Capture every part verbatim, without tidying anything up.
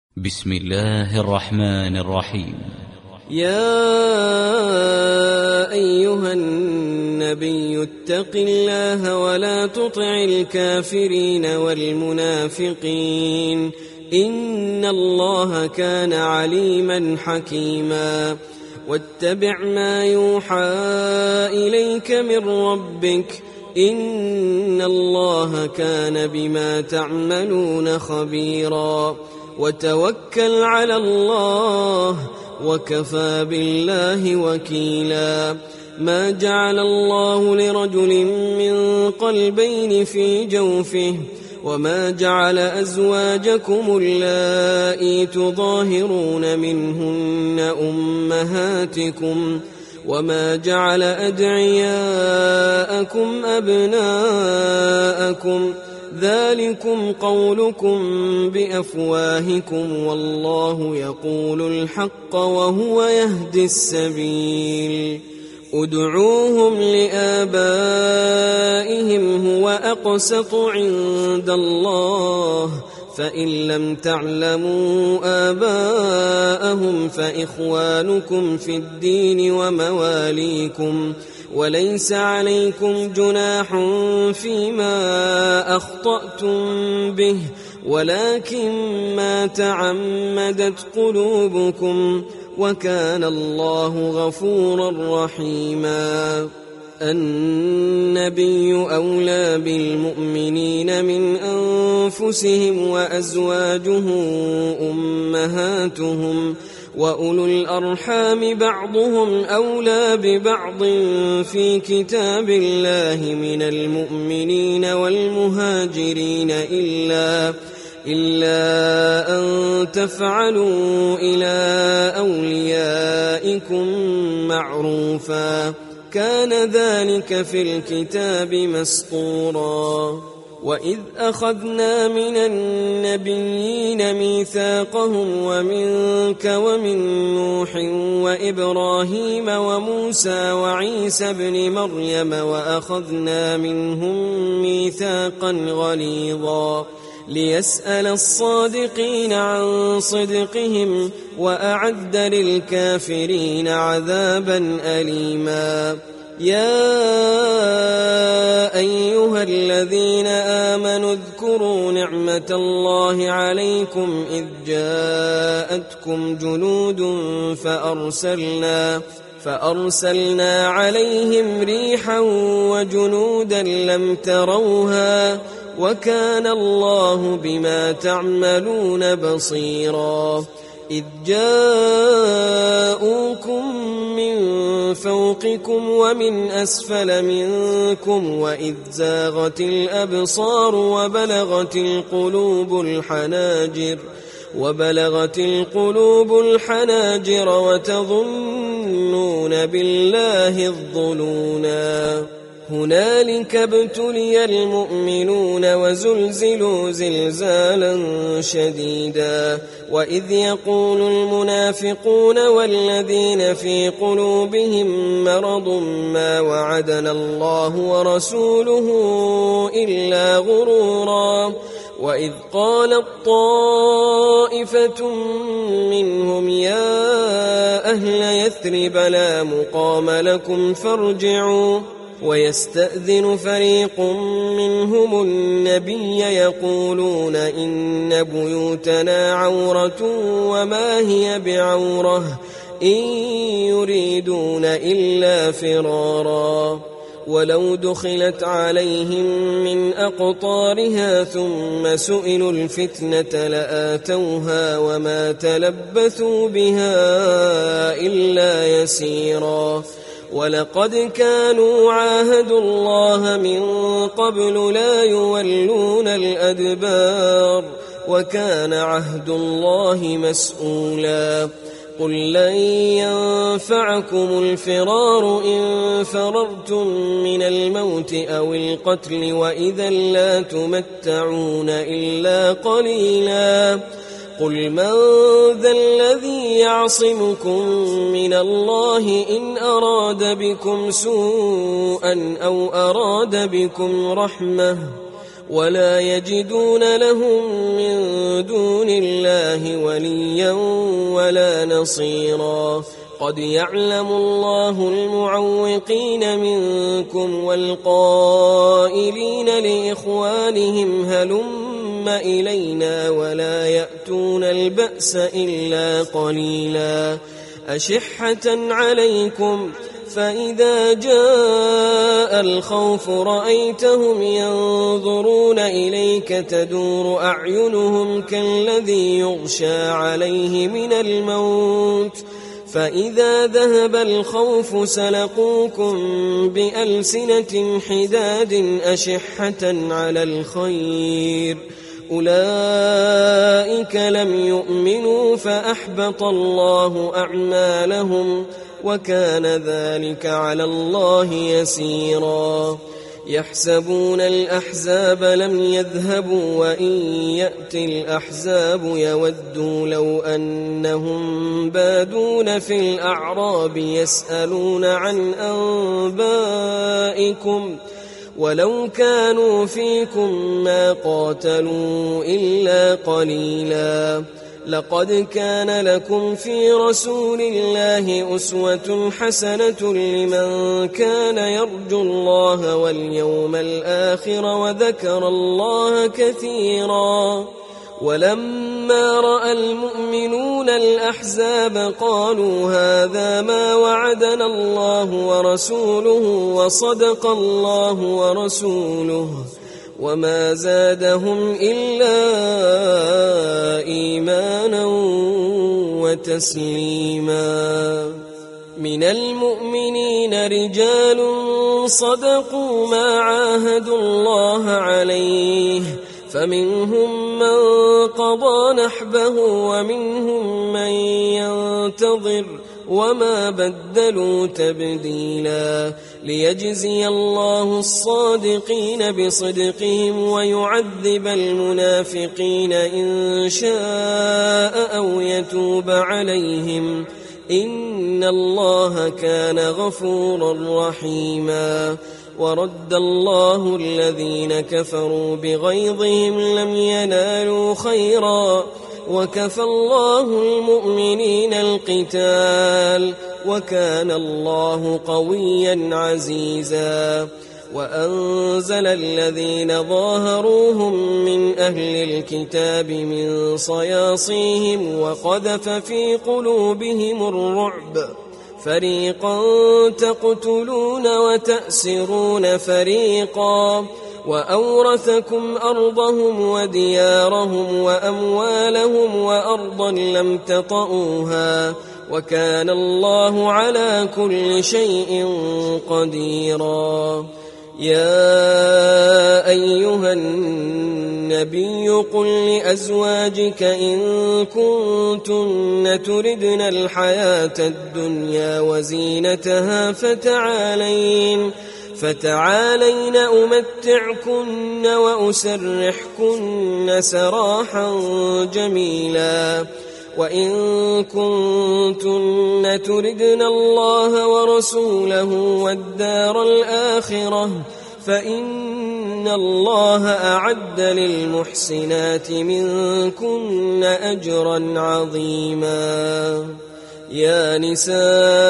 بسم الله الرحمن الرحيم. يا أيها النبي اتق الله ولا تطع الكافرين والمنافقين إن الله كان عليما حكيما. واتبع ما يوحى إليك من ربك إن الله كان بما تعملون خبيرا. وتوكل على الله وكفى بالله وكيلا. ما جعل الله لرجل من قلبين في جوفه وما جعل أزواجكم اللائي تظاهرون منهن أمهاتكم وما جعل أدعياءكم أبناءكم ذلكم قولكم بأفواهكم والله يقول الحق وهو يهدي السبيل. ادعوهم لآبائهم هو أقسط عند الله فإن لم تعلموا آباءهم فإخوانكم في الدين ومواليكم وليس عليكم جناح فيما أخطأتم به ولكن ما تعمدت قلوبكم وكان الله غفورا رحيما. النبي أولى بالمؤمنين من أنفسهم وأزواجه أمهاتهم وأولو الأرحام بعضهم أولى ببعض في كتاب الله من المؤمنين والمهاجرين إلا إلا أن تفعلوا إلى أوليائكم معروفا كان ذلك في الكتاب مسطورا. وإذ أخذنا من النبيين ميثاقهم ومنك ومن نوح وإبراهيم وموسى وعيسى ابن مريم وأخذنا منهم ميثاقا غليظا ليسأل الصادقين عن صدقهم وأعد للكافرين عذابا أليما. يا أيها الذين آمنوا اذكروا نعمة الله عليكم إذ جاءتكم جنود فأرسلنا فأرسلنا عليهم ريحا وجنودا لم تروها وكان الله بما تعملون بصيرا. إذ جاءوكم من فوقكم ومن أسفل منكم وإذ زاغت الأبصار وبلغت القلوب الحناجر وبلغت القلوب الحناجر وتظنون بالله الظنونا. هنالك ابتلي المؤمنون وزلزلوا زلزالا شديدا. وإذ يقول المنافقون والذين في قلوبهم مرض ما وعدنا الله ورسوله إلا غرورا. وإذ قالت طائفة منهم يا أهل يثرب لا مقام لكم فارجعوا ويستأذن فريق منهم النبي يقولون إن بيوتنا عورة وما هي بعورة إن يريدون إلا فرارا. ولو دخلت عليهم من أقطارها ثم سئلوا الفتنة لآتوها وما تلبثوا بها إلا يسيرا. ولقد كانوا عاهدوا الله من قبل لا يولون الأدبار وكان عهد الله مسؤولا. قل لن ينفعكم الفرار إن فررتم من الموت أو القتل وإذا لا تمتعون إلا قليلا. قل من ذا الذي يعصمكم من الله إن أراد بكم سوءا أو أراد بكم رحمة ولا يجدون لهم من دون الله وليا ولا نصيرا. قد يعلم الله المعوقين منكم والقائلين لإخوانهم هلم إلينا ولا يأتون البأس إلا قليلا أشحة عليكم فإذا جاء الخوف رأيتهم ينظرون إليك تدور أعينهم كالذي يغشى عليه من الموت فإذا ذهب الخوف سلقوكم بألسنة حداد أشحة على الخير أولئك لم يؤمنوا فأحبط الله أعمالهم وكان ذلك على الله يسيرا. يحسبون الأحزاب لم يذهبوا وإن يأتي الأحزاب يودوا لو أنهم بادون في الأعراب يسألون عن أنبائكم ولو كانوا فيكم ما قاتلوا إلا قليلا. لقد كان لكم في رسول الله أسوة حسنة لمن كان يرجو الله واليوم الآخر وذكر الله كثيرا. ولما رأى المؤمنون الأحزاب قالوا هذا ما وعدنا الله ورسوله وصدق الله ورسوله وما زادهم إلا إيمانا وتسليما. من المؤمنين رجال صدقوا ما عاهدوا الله عليه فمنهم من قضى نحبه ومنهم من ينتظر وما بدلوا تبديلا. ليجزي الله الصادقين بصدقهم ويعذب المنافقين إن شاء أو يتوب عليهم إن الله كان غفورا رحيما. ورد الله الذين كفروا بغيظهم لم ينالوا خيرا وكفى الله المؤمنين القتال وكان الله قويا عزيزا. وأنزل الذين ظاهروهم من أهل الكتاب من صياصيهم وقذف في قلوبهم الرعب فريقا تقتلون وتأسرون فريقا وأورثكم أرضهم وديارهم وأموالهم وأرضا لم تطئوها وكان الله على كل شيء قديرا. يا أيها النبي قل لأزواجك إن كنتن تردن الحياة الدنيا وزينتها فتعالين فتعالين أمتعكن وأسرحكن سراحا جميلا. وإن كنتن تردن الله ورسوله والدار الآخرة فإن الله أعد للمحسنات منكن أجرا عظيما. يا نساء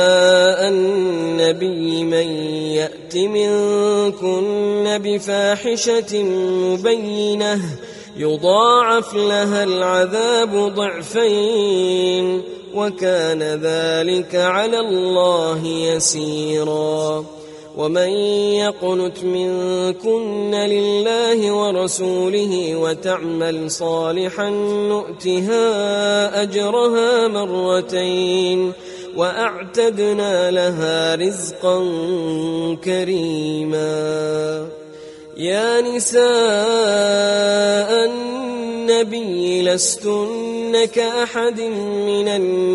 النبي من يأت منكن بفاحشة مبينة يضاعف لها العذاب ضعفين وكان ذلك على الله يسيرا. ومن يقنت منكن لله ورسوله وتعمل صالحا نؤتها أجرها مرتين وأعتدنا لها رزقا كريما. يا نساء النبي لستن كأحد من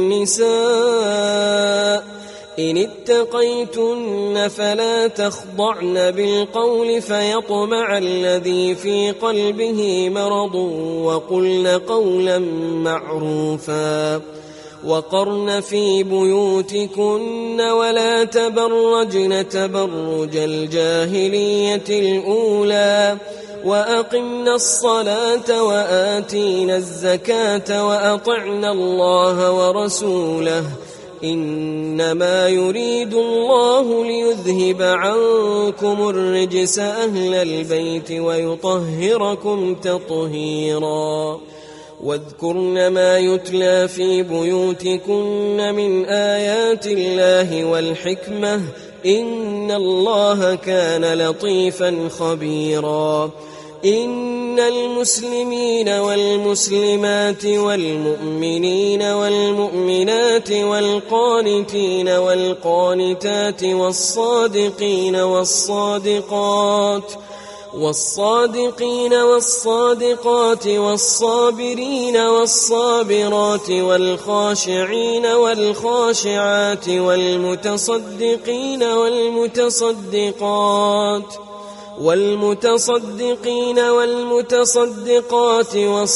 النساء إن اتقيتن فلا تخضعن بالقول فيطمع الذي في قلبه مرض وقلن قولا معروفا. وقرن في بيوتكن ولا تبرجن تبرج الجاهلية الأولى وأقمنا الصلاة وآتينا الزكاة وأطعنا الله ورسوله إنما يريد الله ليذهب عنكم الرجس أهل البيت ويطهركم تطهيرا واذكرن ما يتلى في بيوتكن من آيات الله والحكمة إن الله كان لطيفا خبيرا إن المسلمين والمسلمات والمؤمنين والمؤمنات والقانتين والقانتات والصادقين والصادقات والصادقين والصادقات والصابرين والصابرات والخاشعين والخاشعات والمتصدقين والمتصدقات والمتصدقين والمتصدقات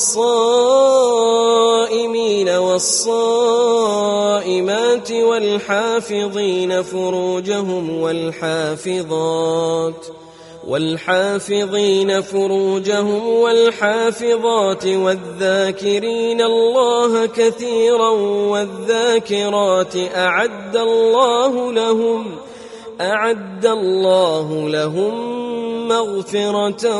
والصائمين والصائمات والحافظين فروجهم والحافظات والحافظين فروجهم والحافظات والذاكرين الله كثيرا والذاكرات أعد الله لهم أعد الله لهم مغفرة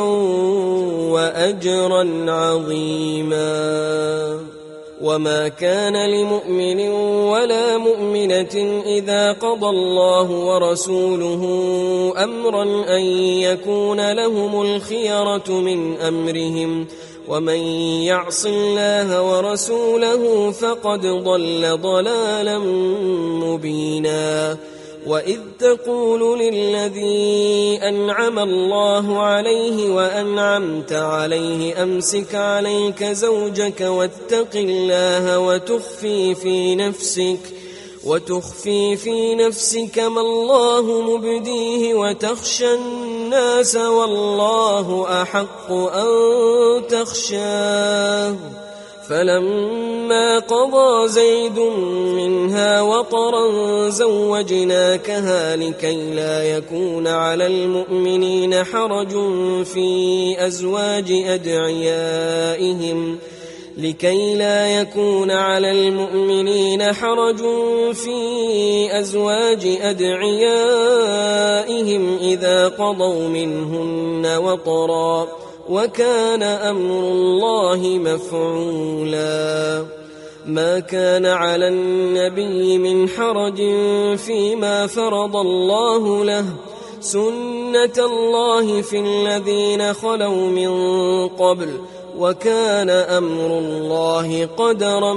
وأجرا عظيما وما كان لمؤمن ولا مؤمنة إذا قضى الله ورسوله أمرا أن يكون لهم الخيرة من أمرهم ومن يعص الله ورسوله فقد ضل ضلالا مبينا وإذ تقول للذي أنعم الله عليه وأنعمت عليه أمسك عليك زوجك واتق الله وتخفي في نفسك وتخفي في نفسك ما الله مبديه وتخشى الناس والله أحق أن تخشاه فلما قضى زيد منها وطرا زوجناكها لكي لا يكون على المؤمنين حرج في أزواج أدعيائهم لكي لا يكون على المؤمنين حرج في أزواج أدعيائهم إذا قضوا منهن وطرا وكان أمر الله مفعولا ما كان على النبي من حرج فيما فرض الله له سنة الله في الذين خلوا من قبل وكان أمر الله قدرا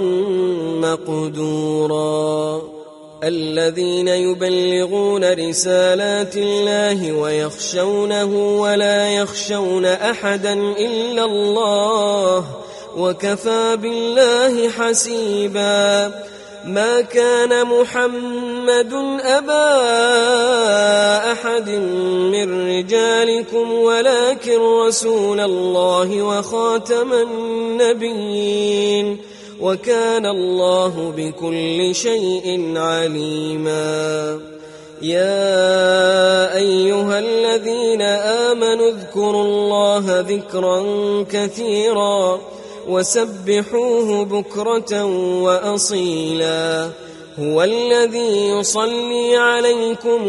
مقدورا الذين يبلغون رسالات الله ويخشونه ولا يخشون أحدا إلا الله وكفى بالله حسيبا ما كان محمد أبا أحد من رجالكم ولكن رسول الله وخاتم النبيين وكان الله بكل شيء عليما يا أيها الذين آمنوا اذكروا الله ذكرا كثيرا وسبحوه بكرة وأصيلا هو الذي يصلي عليكم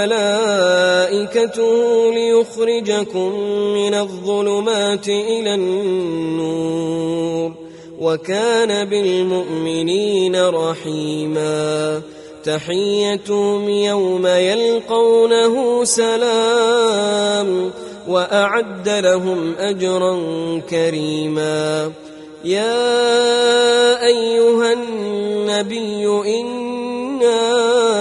وملائكته ليخرجكم من الظلمات إلى النور وكان بالمؤمنين رحيما تحيتهم يوم يلقونه سلام وأعد لهم أجرا كريما يا أيها النبي إنا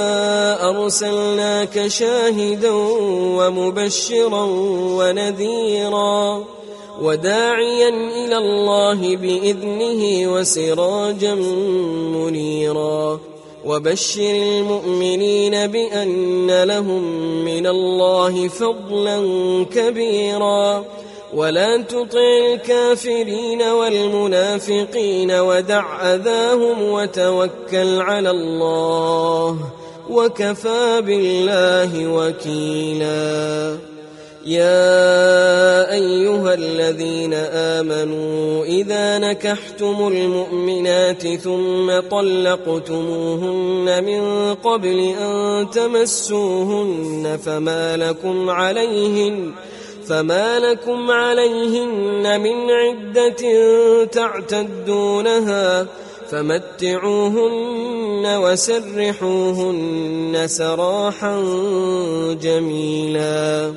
أرسلناك شاهدا ومبشرا ونذيرا وداعيا إلى الله بإذنه وسراجا منيرا وبشر المؤمنين بأن لهم من الله فضلا كبيرا ولا تطع الكافرين والمنافقين ودع أذاهم وتوكل على الله وكفى بالله وكيلا يا أيها الذين آمنوا إذا نكحتم المؤمنات ثم طلقتموهن من قبل أن تمسوهن فما لكم عليهن فما لكم عليهن من عدة تعتدونها فمتعوهن وسرحوهن سراحا جميلا.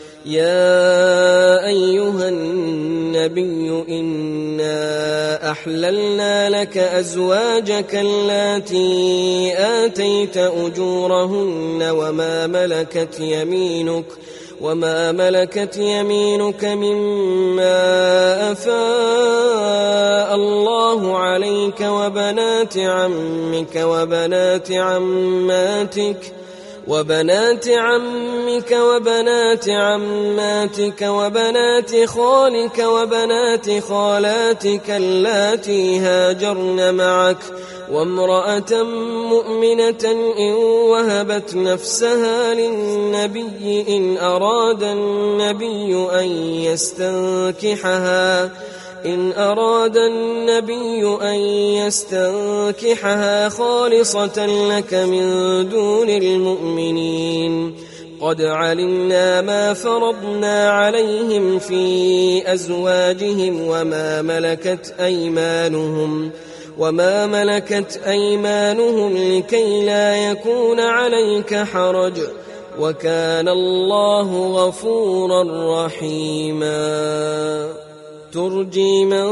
يا أيها النبي إنا أحللنا لك أزواجك اللاتي آتيت أجورهن وما ملكت يمينك وما ملكت يمينك مما أفاء الله عليك وبنات عمك وبنات عماتك وبنات عمك وبنات عماتك وبنات خالك وبنات خالاتك اللاتي هاجرن معك وامرأة مؤمنة إن وهبت نفسها للنبي إن أراد النبي أن يستنكحها إن أراد النبي أن يستنكحها خالصة لك من دون المؤمنين. قد علمنا ما فرضنا عليهم في أزواجهم وما ملكت أيمانهم وما ملكت أيمانهم لكي لا يكون عليك حرج وكان الله غفورا رحيما. ترجي من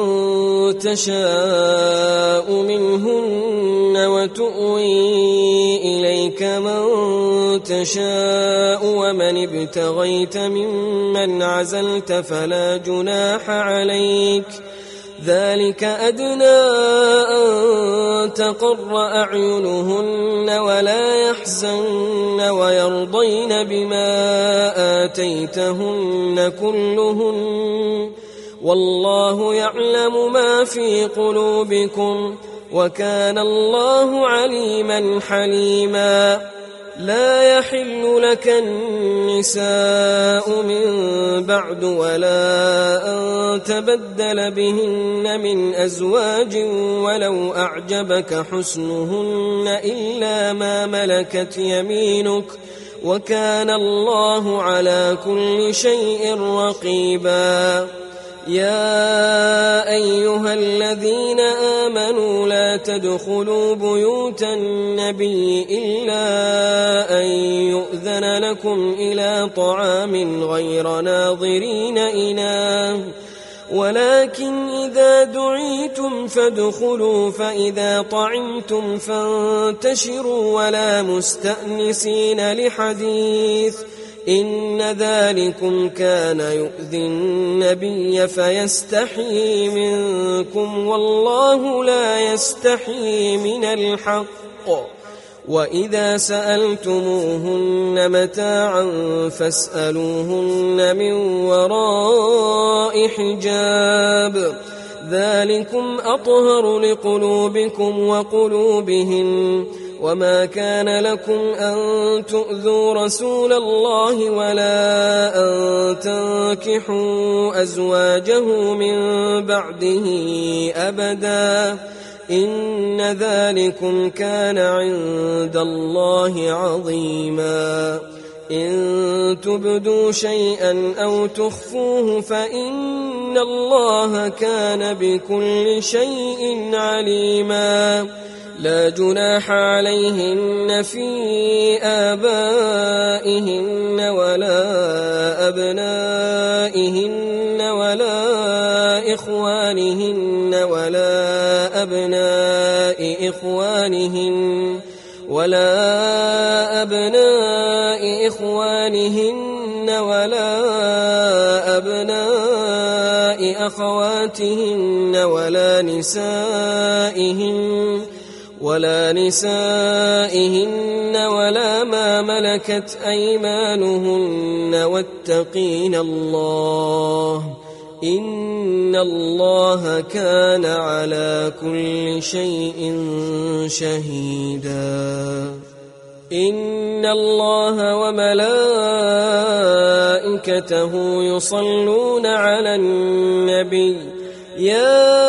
تشاء منهن وتؤوي إليك من تشاء ومن ابتغيت ممن عزلت فلا جناح عليك ذلك أدنى أن تقر أعينهن ولا يحزن ويرضين بما آتيتهن كلهن والله يعلم ما في قلوبكم وكان الله عليما حليما. لا يحل لك النساء من بعد ولا أن تبدل بهن من أزواج ولو أعجبك حسنهن إلا ما ملكت يمينك وكان الله على كل شيء رقيبا. يا أيها الذين آمنوا لا تدخلوا بيوت النبي إلا أن يؤذن لكم إلى طعام غير ناظرين إناه ولكن إذا دعيتم فادخلوا فإذا طعمتم فانتشروا ولا مستأنسين لحديث إن ذلكم كان يؤذي النبي فيستحيي منكم والله لا يستحيي من الحق. وإذا سألتموهن متاعا فاسألوهن من وراء حجاب ذلكم أطهر لقلوبكم وقلوبهن. وما كان لكم أن تؤذوا رسول الله ولا أن تنكحوا أزواجه من بعده أبدا إن ذلكم كان عند الله عظيما. إن تبدوا شيئا أو تخفوه فإن الله كان بكل شيء عليما. لا جناح عليهن في آبائهن ولا أبنائهن ولا إخوانهن ولا أبناء إخوانهن ولا أبناء إخوانهن ولا أبناء أخواتهن ولا نسائهن ولا نسائهن ولا ما ملكت أيمانهن واتقين الله إن الله كان على كل شيء شهيدا. إن الله وملائكته يصلون على النبي يا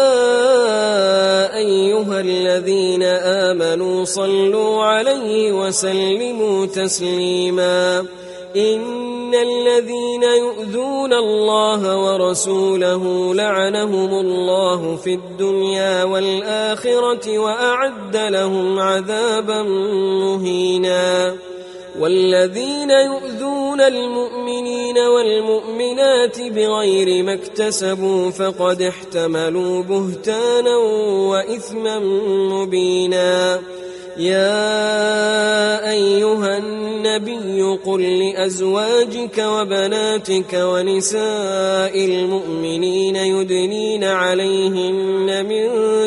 أيها الذين آمنوا صلوا عليه وسلموا تسليما إن الذين يؤذون الله ورسوله لعنهم الله في الدنيا والآخرة وأعد لهم عذابا مهينا والذين يؤذون المؤمنين والمؤمنات بغير ما اكتسبوا فقد احتملوا بهتانا وإثما مبينا يا أيها النبي قل لأزواجك وبناتك ونساء المؤمنين يدنين عليهن من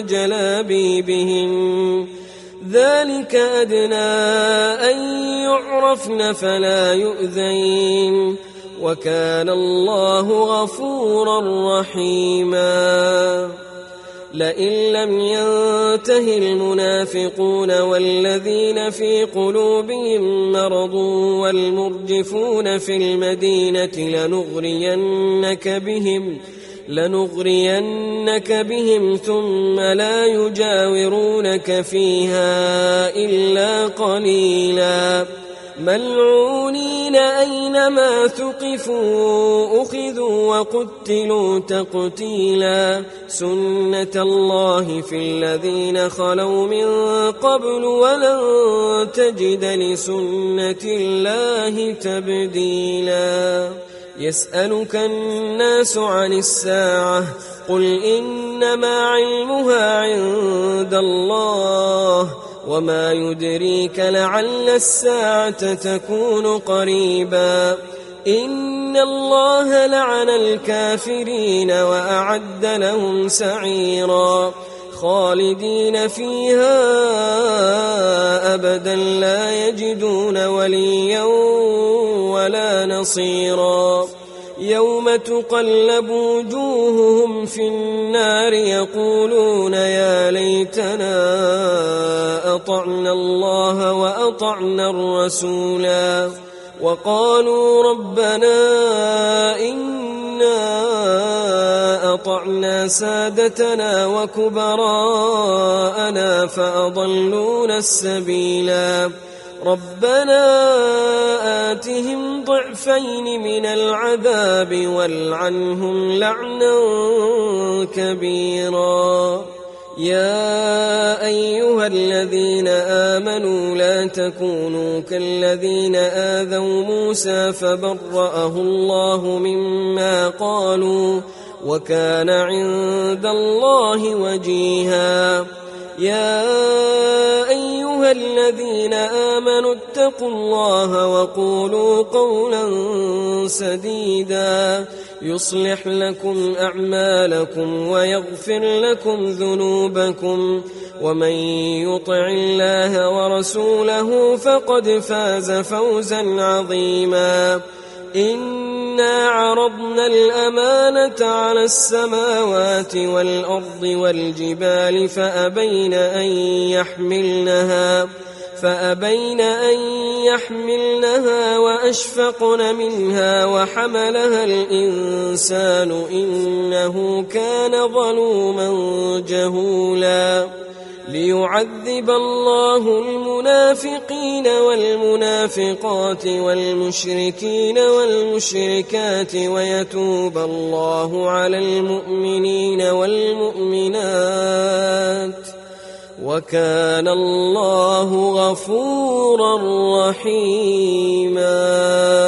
جلابيبهن ذلك أدنى أن يعرفن فلا يؤذين وكان الله غفورا رحيما لئن لم ينته المنافقون والذين في قلوبهم مرض والمرجفون في المدينة لنغرينك بهم لنغرينك بهم ثم لا يجاورونك فيها إلا قليلا ملعونين أينما ثقفوا أخذوا وقتلوا تقتيلا سنة الله في الذين خلوا من قبل ولن تجد لسنة الله تبديلا يسألك الناس عن الساعة قل إنما علمها عند الله وما يدريك لعل الساعة تكون قريبا إن الله لعن الكافرين وأعد لهم سعيرا خالدين فيها أبدا لا يجدون وليا ولا نصيرا يوم تقلب وجوههم في النار يقولون يا ليتنا أطعنا الله وأطعنا الرسولا وقالوا ربنا إنا أطعنا سادتنا وكبراءنا فأضلونا السبيلا ربنا آتهم ضعفين من العذاب والعنهم لعنا كبيرا يا أيها الذين آمنوا لا تكونوا كالذين آذوا موسى فبرأه الله مما قالوا وكان عند الله وجيها يا أيها الذين آمنوا اتقوا الله وقولوا قولا سديدا يصلح لكم أعمالكم ويغفر لكم ذنوبكم ومن يطع الله ورسوله فقد فاز فوزا عظيما إنا عرضنا الأمانة على السماوات والأرض والجبال فأبين أن يحملنها فأبين أن يحملنها وأشفقن منها وحملها الإنسان إنه كان ظلوما جهولا ليعذب الله المنافقين والمنافقات والمشركين والمشركات ويتوب الله على المؤمنين والمؤمنات وكان الله غفورا رحيما.